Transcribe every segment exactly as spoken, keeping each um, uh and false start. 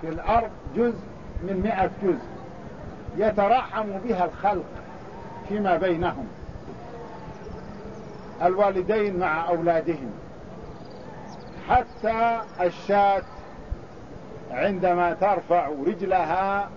في الأرض جزء من مئة جزء يتراحم بها الخلق فيما بينهم، الوالدين مع أولادهم، حتى الشاة عندما ترفع رجلها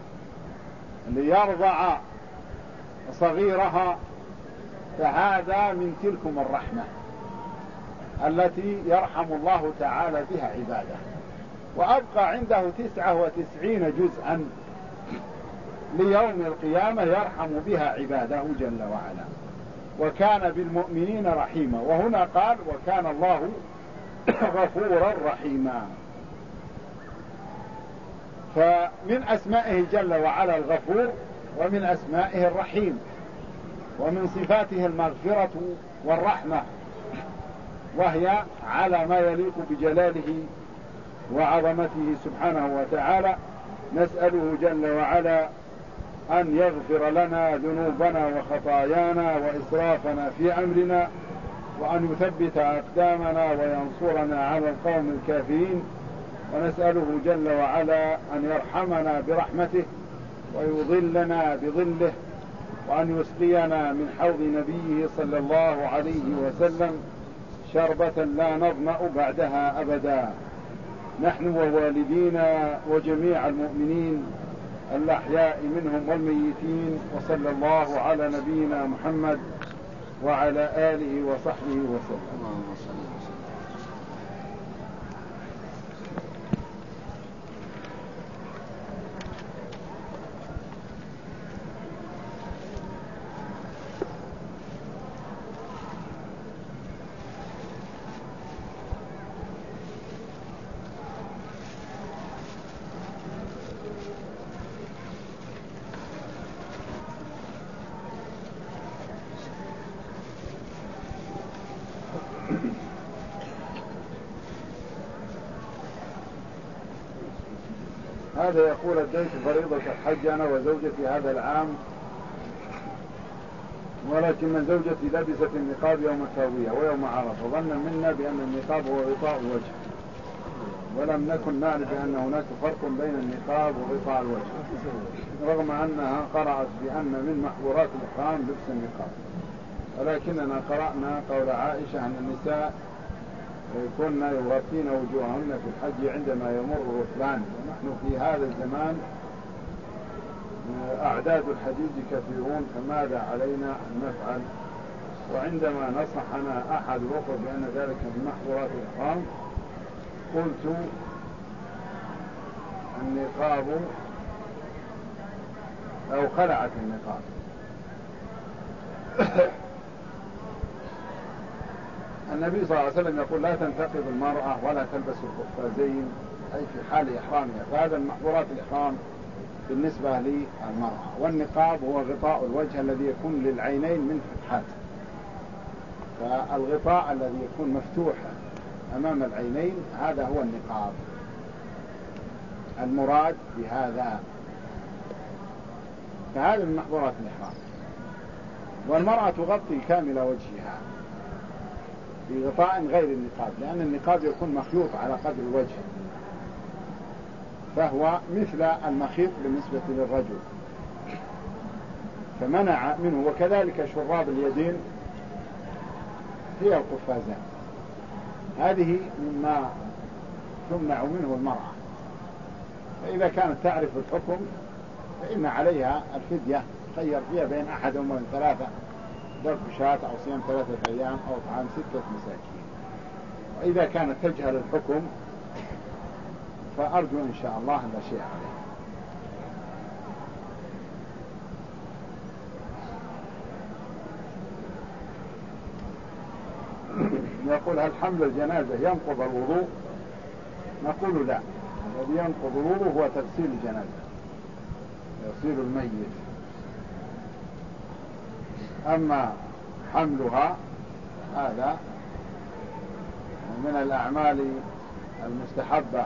ليرضع صغيرها، فهذا من تلكم الرحمة التي يرحم الله تعالى بها عباده. وأبقى عنده تسعة وتسعين جزءا ليوم القيامة يرحم بها عباده جل وعلا، وكان بالمؤمنين رحيما. وهنا قال وكان الله غفورا رحيما. فمن أسمائه جل وعلا الغفور، ومن أسمائه الرحيم، ومن صفاته المغفرة والرحمة، وهي على ما يليق بجلاله وعظمته سبحانه وتعالى. نسأله جل وعلا أن يغفر لنا ذنوبنا وخطايانا وإسرافنا في أمرنا، وأن يثبت أقدامنا وينصرنا على القوم الكافرين. ونسأله جل وعلا أن يرحمنا برحمته ويظلنا بظله، وأن يسقينا من حوض نبيه صلى الله عليه وسلم شربة لا نظمأ بعدها أبدا، نحن ووالدينا وجميع المؤمنين الأحياء منهم والميتين. وصلى الله على نبينا محمد وعلى آله وصحبه وسلم. هذا يقول أديت فريضة الحج أنا وزوجتي هذا العام، ولكن من زوجتي لبست النقاب يوم التروية ويوم عرفة، ظنا منا بأن النقاب هو غطاء الوجه، ولم نكن نعرف بأن هناك فرق بين النقاب وغطاء الوجه، رغم أنها قرأت بأن من محظورات الإحرام لبس النقاب. ولكننا قرأنا قول عائشة أن النساء كنا يغطين وجوههن في الحج عندما يمر الركبان، ونحن في هذا الزمان أعداد الحجيج كثيرون، فماذا علينا أن نفعل؟ وعندما نصحنا أحد الأخوة بأن ذلك من محظورات الإحرام قلت النقاب أو خلعت النقاب. النبي صلى الله عليه وسلم يقول لا تنتقب المرأة ولا تلبس القفازين، أي في حال إحرامها، فهذا من محظورات الإحرام بالنسبة للمرأة. والنقاب هو غطاء الوجه الذي يكون للعينين من فتحات، فالغطاء الذي يكون مفتوح أمام العينين هذا هو النقاب المراد بهذا، فهذا من محظورات الإحرام. والمرأة تغطي كامل وجهها بغطاء غير النقاب، لأن النقاب يكون مخيوط على قدر الوجه، فهو مثل المخيط بالنسبة للرجل، فمنع منه. وكذلك شراب اليدين هي القفازان، هذه مما تمنع منه المرأة. فإذا كانت تعرف الحكم فإن عليها الفدية، خير فيها بين أحد من ثلاثة، ذبح شاة أو صيام ثلاثة أيام أو طعام ستة مساكين. وإذا كانت تجهل الحكم فأرجو إن شاء الله لا شيء عليه. يقول هل حمل الجنازة ينقض الوضوء؟ نقول لا، الذي ينقض الوضوء هو تغسيل الجنازة، يغسيل الميت. أما حملها هذا من الأعمال المستحبة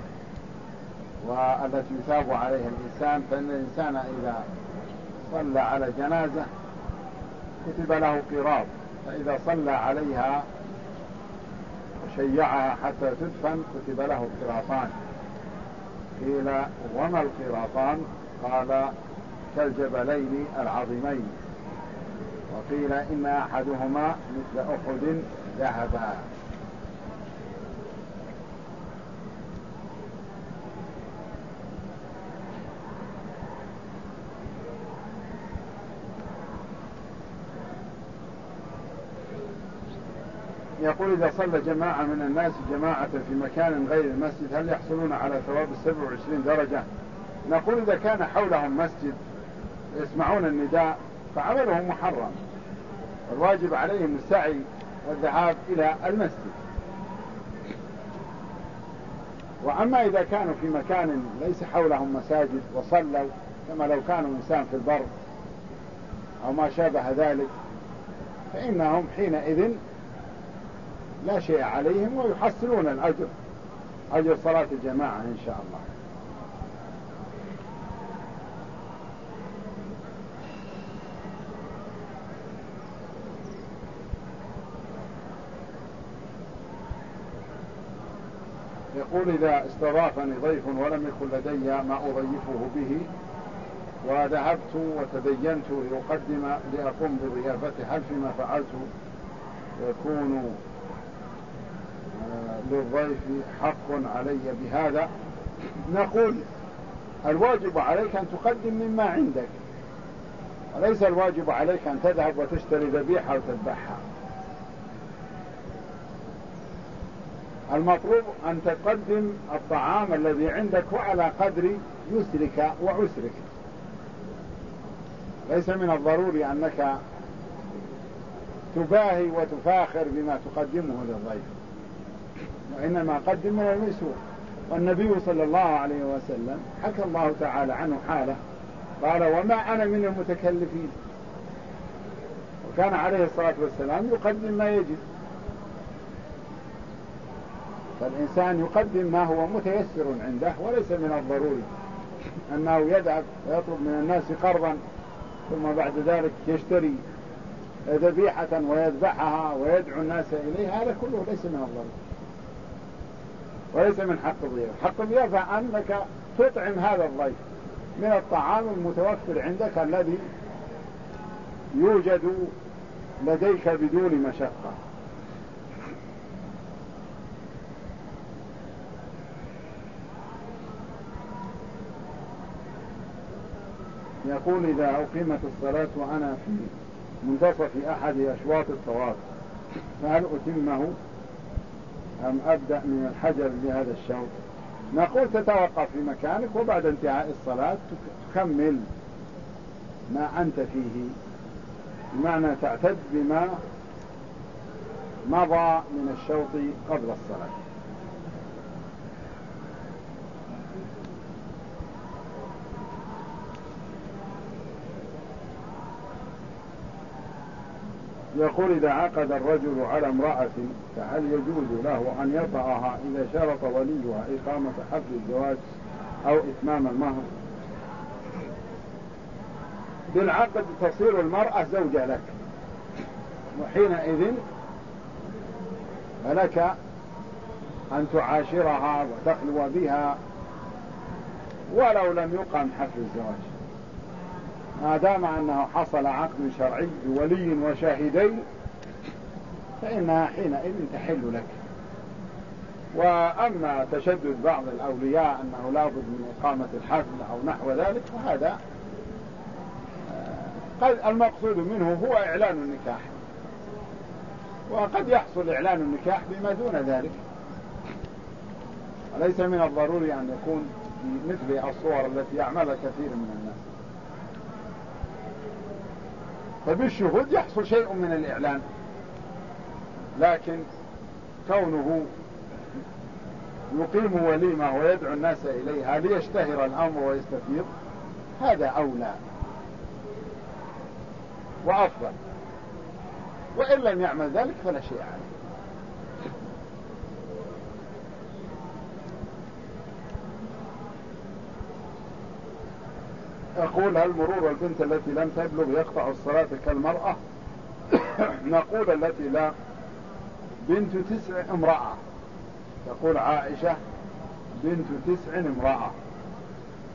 والتي يثاب عليها الإنسان، فإن الإنسان إذا صلى على جنازة كتب له قراط، فإذا صلى عليها وشيعها حتى تدفن كتب له قراطان. قيل وما القيراطان؟ قال كالجبلين العظيمين. وقيل إن أحدهما مثل أحد ذهبا. يقول إذا صلى جماعة من الناس جماعة في مكان غير المسجد هل يحصلون على ثواب السبع وعشرين درجة؟ نقول إذا كان حولهم مسجد يسمعون النداء فعملهم محرم، الواجب عليهم السعي والذهاب إلى المسجد. وأما إذا كانوا في مكان ليس حولهم مساجد وصلوا كما لو كانوا إنسان في البر أو ما شابه ذلك فإنهم حينئذ لا شيء عليهم ويحصلون الأجر، أجر صلاة الجماعة إن شاء الله. يقول إذا استضافني ضيف ولم يكن لدي ما أضيفه به وذهبت وتدينت لأقدم لأقوم بضيافته هل فيما فعلت يكون للضيف حق علي بهذا؟ نقول الواجب عليك أن تقدم مما عندك، وليس الواجب عليك أن تذهب وتشتري ذبيحة وتذبحها. المطلوب أن تقدم الطعام الذي عندك وعلى قدر يسرك وعسرك. ليس من الضروري أنك تباهي وتفاخر بما تقدمه للضيف، وإنما قدم من الميسور. والنبي صلى الله عليه وسلم حكى الله تعالى عنه حاله قال وما أنا من المتكلفين، وكان عليه الصلاة والسلام يقدم ما يجب. فالإنسان يقدم ما هو متيسر عنده، وليس من الضروري أنه يذهب ويطلب من الناس قرضا ثم بعد ذلك يشتري ذبيحة ويذبحها ويدعو الناس إليها. هذا كله ليس من الضروري وليس من حق الضيافة. حق الضيافة أنك تطعم هذا الضيف من الطعام المتوفر عندك الذي يوجد لديك بدون مشقة. يقول إذا أقيمت الصلاة وأنا في منتصف أحد أشواط الطواف فهل أتمه أم أبدأ من الحجر لهذا الشوط؟ نقول تتوقف في مكانك وبعد انتهاء الصلاة تكمل ما أنت فيه، بمعنى تعتد بما مضى من الشوط قبل الصلاة. يقول إذا عقد الرجل على امرأة فهل يجوز له أن يطأها إذا شرط وليها إقامة حفل الزواج أو إتمام المهر؟ بالعقد تصير المرأة زوجة لك، وحينئذ فلك أن تعاشرها وتخلو بها ولو لم يقم حفل الزواج، ما دام أنه حصل عقد شرعي بولي وشاهدين فإنها حينئذ تحل لك. وأما تشدد بعض الأولياء أنه لا بد من إقامة الحفل أو نحو ذلك فهذا قد المقصود منه هو إعلان النكاح، وقد يحصل إعلان النكاح بما دون ذلك، وليس من الضروري أن يكون مثل الصور التي يعملها كثير من الناس. فبالشهود يحصل شيء من الإعلان، لكن كونه يقيم وليمة ويدعو الناس إليها ليشتهر الأمر ويستفيض هذا أولى وأفضل، وإن لم يعمل ذلك فلا شيء عليه. أقول هل مرور البنت التي لم تبلغ يقطع الصلاة كالمرأة؟ نقول التي لا، بنت تسع امرأة، تقول عائشة بنت تسع امرأة،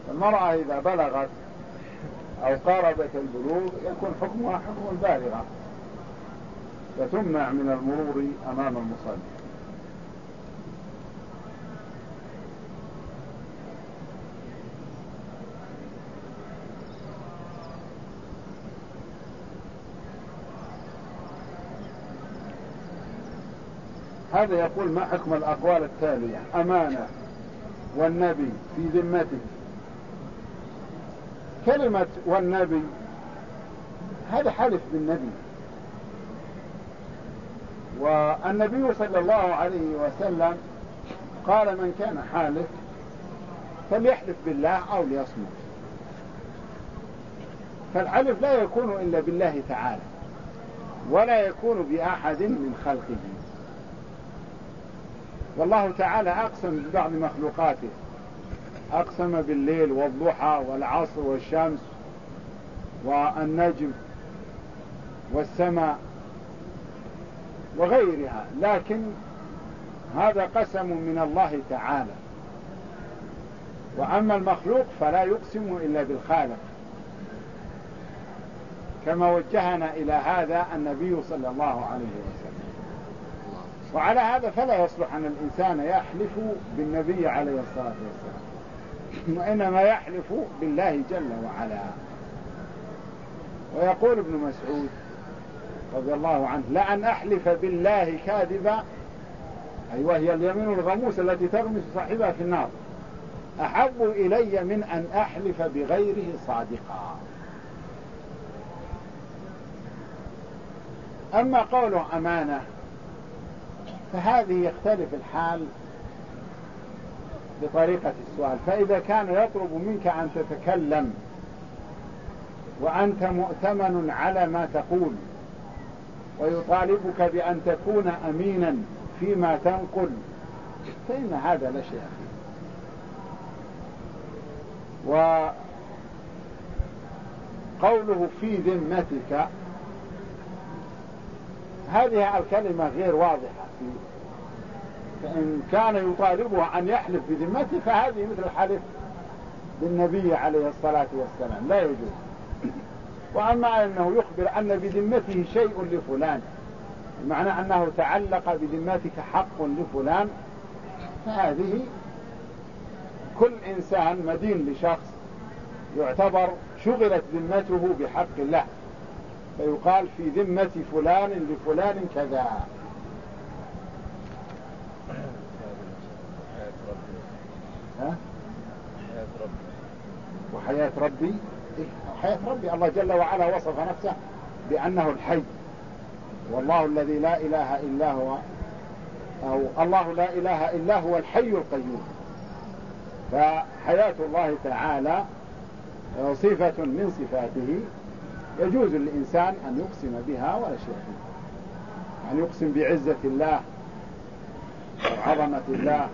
المرأة إذا بلغت أو قاربت البلوغ يكون حكمها حكم البالغة، فتمنع من المرور أمام المصلي. هذا يقول: ما حكم الأقوال التالية: أمانة، والنبي، في ذمتك. كلمة والنبي هذا حلف بالنبي، والنبي صلى الله عليه وسلم قال: من كان حالف فليحلف بالله أو ليصمت. فالحلف لا يكون إلا بالله تعالى، ولا يكون بأحد من خلقه. والله تعالى أقسم ببعض مخلوقاته، أقسم بالليل والضحى والعصر والشمس والنجم والسماء وغيرها، لكن هذا قسم من الله تعالى. وأما المخلوق فلا يقسم إلا بالخالق، كما وجهنا إلى هذا النبي صلى الله عليه وسلم. وعلى هذا فلا يصلح أن الإنسان يحلف بالنبي عليه الصلاة والسلام، وإنما يحلف بالله جل وعلا. ويقول ابن مسعود رضي الله عنه: لأن أحلف بالله كاذبا، أي وهي اليمين الغموس التي تغمس صاحبها في النار، أحب إلي من أن أحلف بغيره صادقا. أما قوله أمانة فهذه يختلف الحال بطريقة السؤال. فإذا كان يطلب منك أن تتكلم وأنت مؤتمن على ما تقول، ويطالبك بأن تكون أمينا فيما تنقل، فإن هذا لا شيء فيه. وقوله في ذمتك، هذه الكلمة غير واضحة فيه. فإن كان يطالبه أن يحلف بذمته فهذه مثل الحلف بالنبي عليه الصلاة والسلام، لا يجوز. وأما أنه يخبر أن بذمته شيء لفلان، بمعنى أنه تعلق بذمتك حق لفلان، فهذه كل إنسان مدين لشخص يعتبر شغلت ذمته بحق الله، فيقال في ذمة فلان لفلان كذا. ها؟ وحياة ربي، حياة ربي الله جل وعلا وصف نفسه بأنه الحي، والله الذي لا إله إلا هو، أو الله لا إله إلا هو الحي القيوم. فحياة الله تعالى صفة من صفاته، يجوز للإنسان أن يقسم بها ولا شيء فيه، أن يقسم بعزة الله وعظمة الله.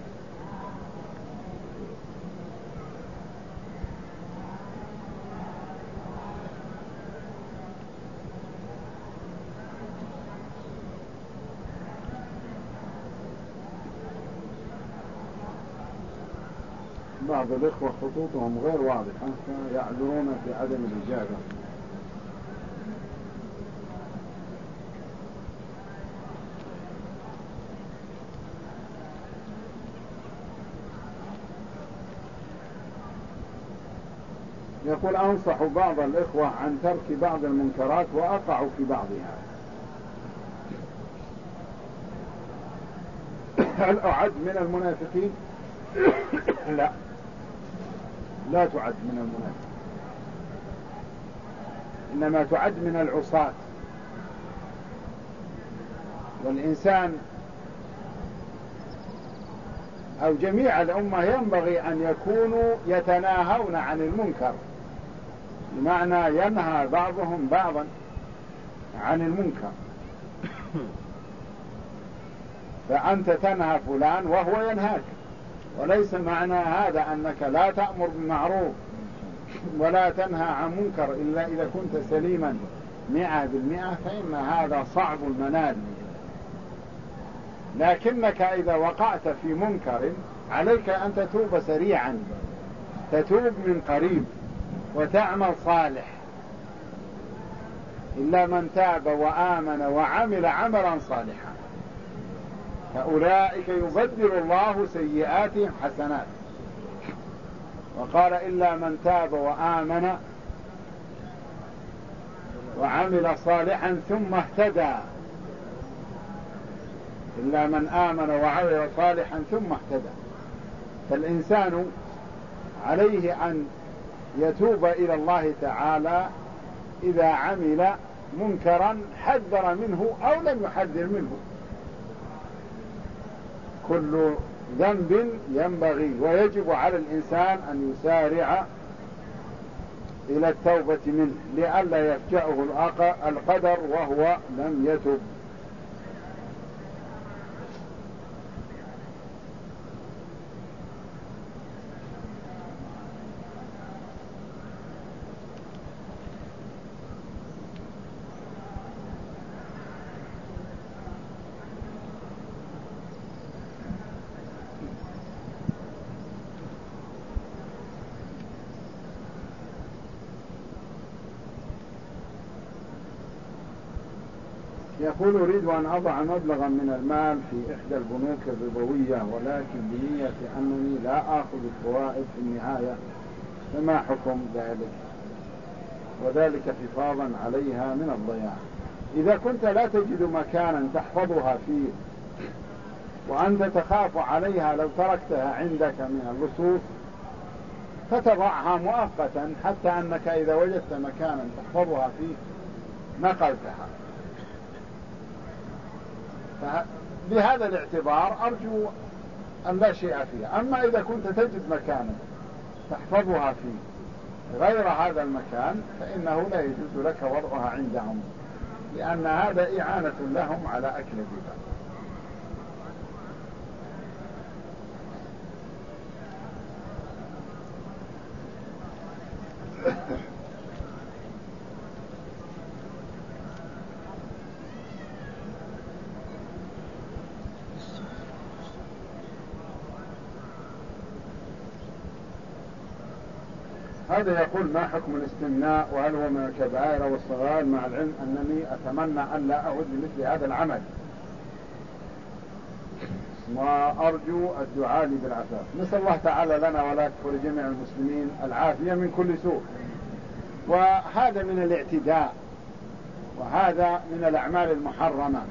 بعض الإخوة خطوطهم غير واضحة فيعذرون في عدم الإجابة. يقول: أنصح بعض الإخوة عن ترك بعض المنكرات وأقع في بعضها، هل أعد من المنافقين؟ لا، لا تعد من المنافقين، إنما تعد من العصاة. والإنسان أو جميع الأمة ينبغي أن يكونوا يتناهون عن المنكر، بمعنى ينهى بعضهم بعضا عن المنكر. فأنت تنهى فلان وهو ينهاك، وليس معنى هذا أنك لا تأمر بالمعروف ولا تنهى عن منكر إلا إذا كنت سليما مئة بالمئة، فإن هذا صعب المنال. لكنك إذا وقعت في منكر عليك أن تتوب سريعا، تتوب من قريب وتعمل صالح، إلا من تاب وآمن وعمل عملا صالحا فأولئك يبدل الله سيئاتهم حسنات. وقال إلا من تاب وآمن وعمل صالحا ثم اهتدى، إلا من آمن وعمل صالحا ثم اهتدى. فالإنسان عليه أن يتوب إلى الله تعالى إذا عمل منكرا حذر منه أو لم يحذر منه. كل ذنب ينبغي ويجب على الإنسان أن يسارع إلى التوبة منه لئلا يفجأه القدر وهو لم يتب. يقول أريد أن أضع مبلغا من المال في إحدى البنوك الربوية ولكن بنية أنني لا آخذ الفوائد في النهاية، فما حكم ذلك؟ وذلك حفاظا عليها من الضياع. إذا كنت لا تجد مكانا تحفظها فيه وأنت تخاف عليها لو تركتها عندك من اللصوص فتضعها مؤقتا حتى أنك إذا وجدت مكانا تحفظها فيه نقلتها. بهذا الاعتبار أرجو أن لا شيء فيها. أما إذا كنت تجد مكانا تحفظها فيه غير هذا المكان فإنه لا يجوز لك وضعها عندهم، لأن هذا إعانة لهم على أكل الربا. هذا يقول ما حكم الاستمناء وهل هو من الكبائر والصغائر، مع العلم أنني أتمنى أن لا أعود لمثل هذا العمل وأرجو الدعاء لي بالعافية. نسأل الله تعالى لنا ولك ولجميع المسلمين العافية من كل سوء. وهذا من الاعتداء وهذا من الأعمال المحرمة،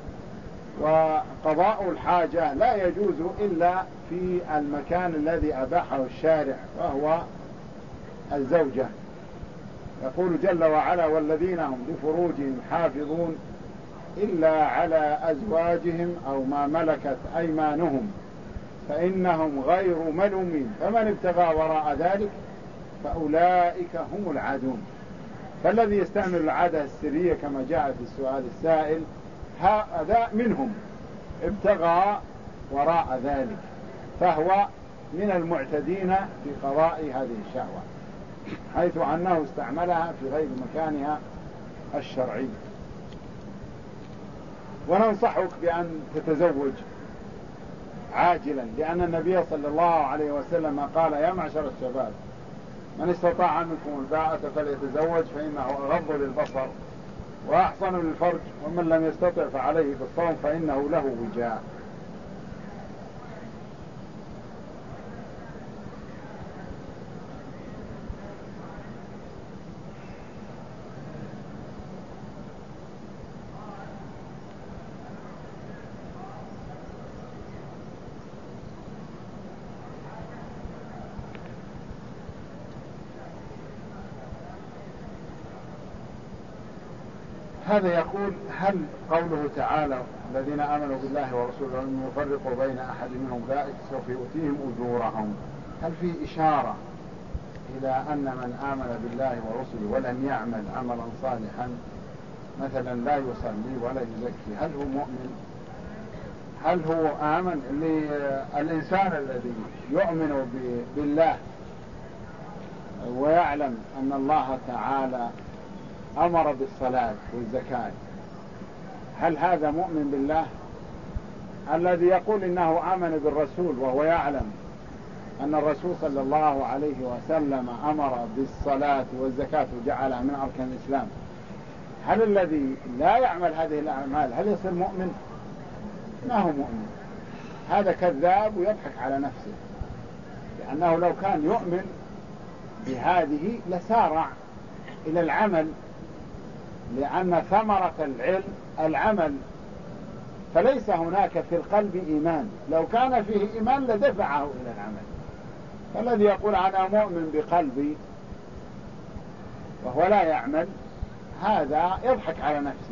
وقضاء الحاجة لا يجوز إلا في المكان الذي أباحه الشارع وهو الزوجة. يقول جل وعلا والذين هم لفروجهم حافظون إلا على أزواجهم أو ما ملكت أيمانهم فإنهم غير ملومين فمن ابتغى وراء ذلك فأولئك هم العادون. فالذي يستعمل العادة السرية كما جاء في السؤال السائل هذا منهم ابتغى وراء ذلك، فهو من المعتدين في قضاء هذه الشهوة حيث أنه استعملها في غير مكانها الشرعي. وننصحك بأن تتزوج عاجلا، لأن النبي صلى الله عليه وسلم قال يا معشر الشباب من استطاع منكم الباءة فليتزوج فإنه أغض للبصر وأحصن للفرج ومن لم يستطع فعليه بالصوم فإنه له وجاء. هذا يقول هل قوله تعالى الذين آمنوا بالله ورسوله لم يفرقوا بين أحد منهم أولئك سوف يؤتيهم أجورهم، هل في إشارة إلى أن من آمن بالله ورسوله ولم يعمل عملا صالحا مثلا لا يصلي ولا يزكي هل هو مؤمن؟ هل هو آمن؟ الإنسان الذي يؤمن بالله ويعلم أن الله تعالى أمر بالصلاة والزكاة هل هذا مؤمن بالله؟ الذي يقول إنه آمن بالرسول وهو يعلم أن الرسول صلى الله عليه وسلم أمر بالصلاة والزكاة وجعلها من أركان الإسلام، هل الذي لا يعمل هذه الأعمال هل يصير مؤمن؟ ما هو مؤمن، هذا كذاب ويضحك على نفسه، لأنه لو كان يؤمن بهذه لسارع إلى العمل، لأن ثمرة العلم العمل، فليس هناك في القلب إيمان، لو كان فيه إيمان لدفعه إلى العمل. فالذي يقول أنا مؤمن بقلبي وهو لا يعمل هذا يضحك على نفسه،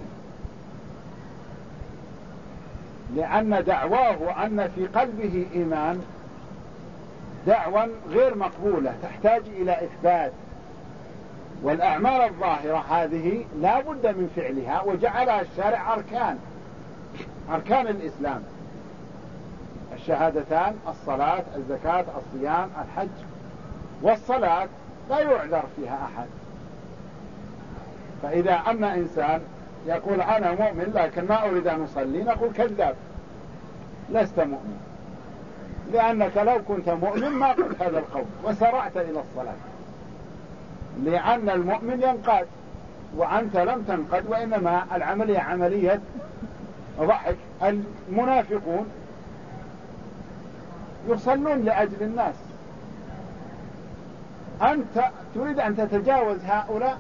لأن دعواه أن في قلبه إيمان دعوى غير مقبولة تحتاج إلى إثبات، والأعمال الظاهرة هذه لا بد من فعلها، وجعلها الشارع أركان أركان الإسلام، الشهادتان، الصلاة، الزكاة، الصيام، الحج. والصلاة لا يعذر فيها أحد، فإذا أما إنسان يقول أنا مؤمن لكن ما أريد أن أصلي نقول كذاب، لست مؤمن، لأنك لو كنت مؤمن ما قلت هذا القول وسرعت إلى الصلاة، لأن المؤمن ينقاد وأنت لم تنقد، وإنما العملية عملية ضحك. المنافقون يصلون لأجل الناس، أنت تريد أن تتجاوز هؤلاء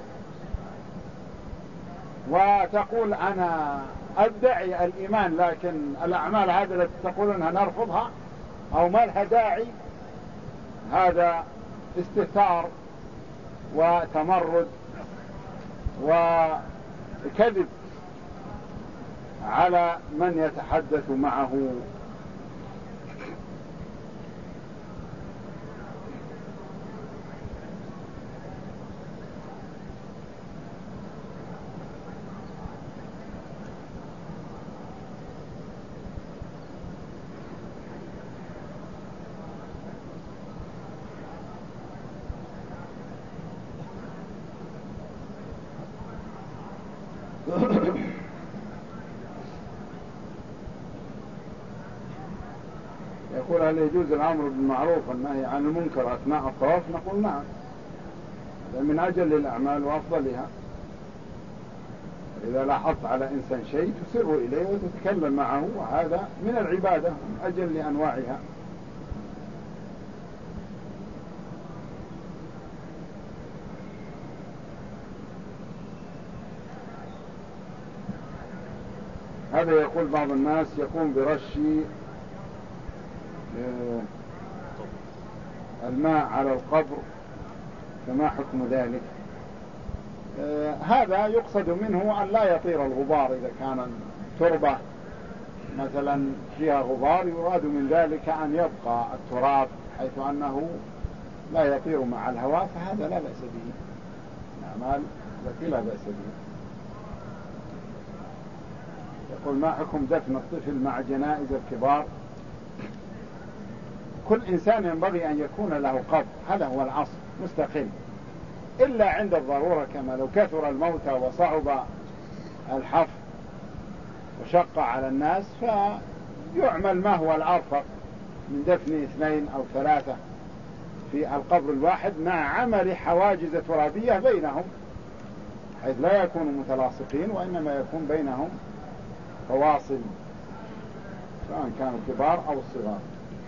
وتقول أنا أدعي الإيمان لكن الأعمال هذه التي تقول أنها نرفضها أو ما لها داعي، هذا استهتار وتمرد وكذب على من يتحدث معه. يقول هل يجوز الأمر بالمعروف والنهي عن المنكر أثناء الطواف؟ نقول نعم، من أجل الأعمال وأفضلها. إذا لاحظت على إنسان شيء تسر إليه وتتكلم معه، وهذا من العبادة من أجل لأنواعها. هذا يقول بعض الناس يقوم برش الماء على القبر، فما حكم ذلك؟ آه هذا يقصد منه أن لا يطير الغبار، إذا كان تربة مثلا فيها غبار يراد من ذلك أن يبقى التراب حيث أنه لا يطير مع الهواء، فهذا لا بأس به، الأعمال التي لا بأس به. يقول ما حكم دفن الطفل مع جنائز الكبار؟ كل إنسان ينبغي أن يكون له قبر، هذا هو الأصل مستقل، إلا عند الضرورة، كما لو كثر الموتى وصعب الحفر وشق على الناس فيعمل ما هو الأرفق من دفن اثنين أو ثلاثة في القبر الواحد مع عمل حواجز ترابية بينهم، حيث لا يكونوا متلاصقين، وإنما يكون بينهم فواصل سواء كانوا كبار أو الصغار.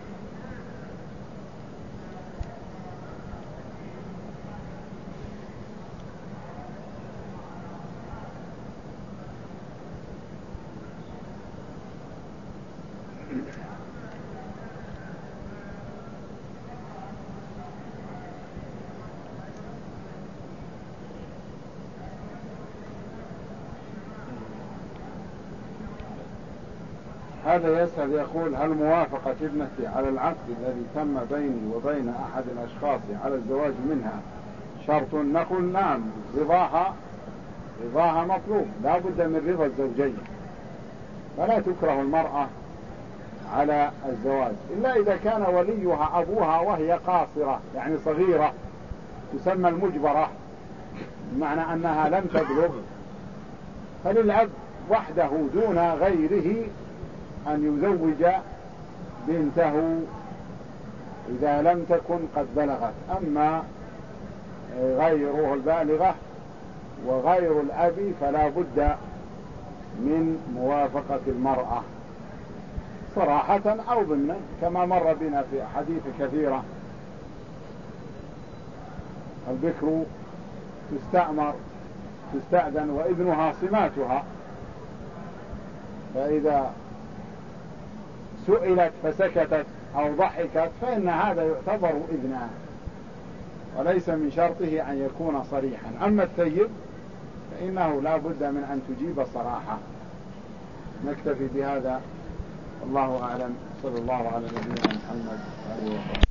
هذا يسأل يقول هل موافقة ابنتي على العقد الذي تم بيني وبين أحد الأشخاص على الزواج منها شرط؟ نقول نعم، رضاها رضاها مطلوب، لا بد من رضا الزوجين، فلا تكره المرأة على الزواج إلا إذا كان وليها أبوها وهي قاصرة يعني صغيرة، تسمى المجبرة، بمعنى أنها لم تبلغ، فللأب وحده دون غيره أن يزوج بنته إذا لم تكن قد بلغت. أما غيره البالغة وغير الأب فلا بد من موافقة المرأة صراحة أو ضمنا، كما مر بنا في أحاديث كثيرة. البكر تستأمر تستأذن وإذنها صماتها، فإذا سئلت فسكتت أو ضحكت فإن هذا يعتبر إذنا، وليس من شرطه أن يكون صريحا. أما الثيب فإنه لا بد من أن تجيب صراحة. نكتفي بهذا، الله أعلم، صلى الله على نبينا محمد وآله وصحبه.